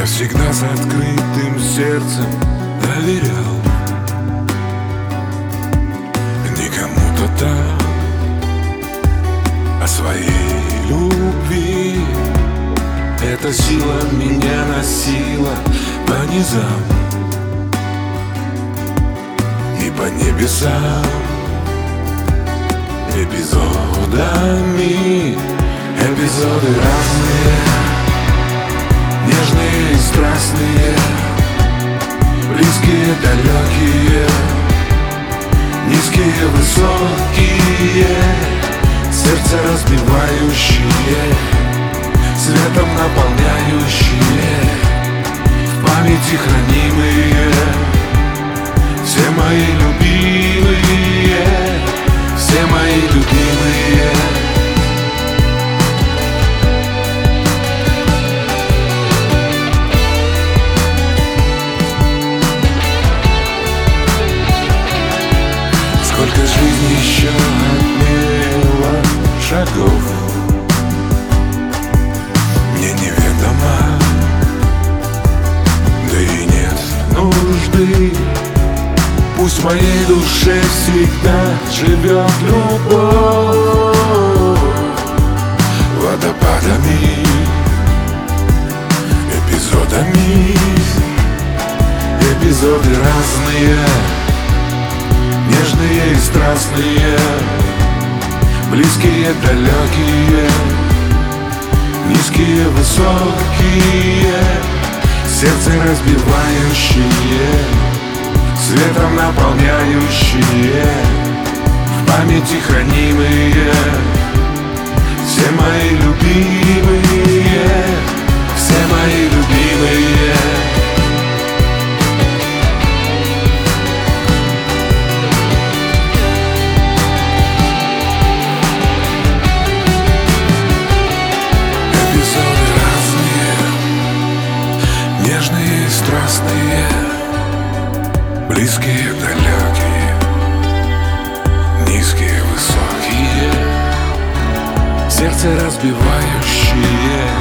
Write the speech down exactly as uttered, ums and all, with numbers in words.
всегда с открытым сердцем доверял не кому-то там, а своей любви. Эта сила меня носила по низам и по небесам эпизодами. Эпизоды разные, нежные и страстные, близкие, далекие, низкие, высокие, сердце разбивающие, светом наполняющие, в памяти хранимые, все мои любимые, все мои любимые. Сколько жизни еще отмерила шагов, мне неведомо, да и нет нужды. Пусть в моей душе всегда живет любовь водопадами, эпизодами. Эпизоды разные, нежные и страстные, близкие, далекие, низкие, высокие, сердце разбивающие, светом наполняющие, в памяти хранимые, все мои любимые, все мои любимые. Эпизоды разные, нежные и страстные, близкие, далекие, низкие, высокие, сердце разбивающие,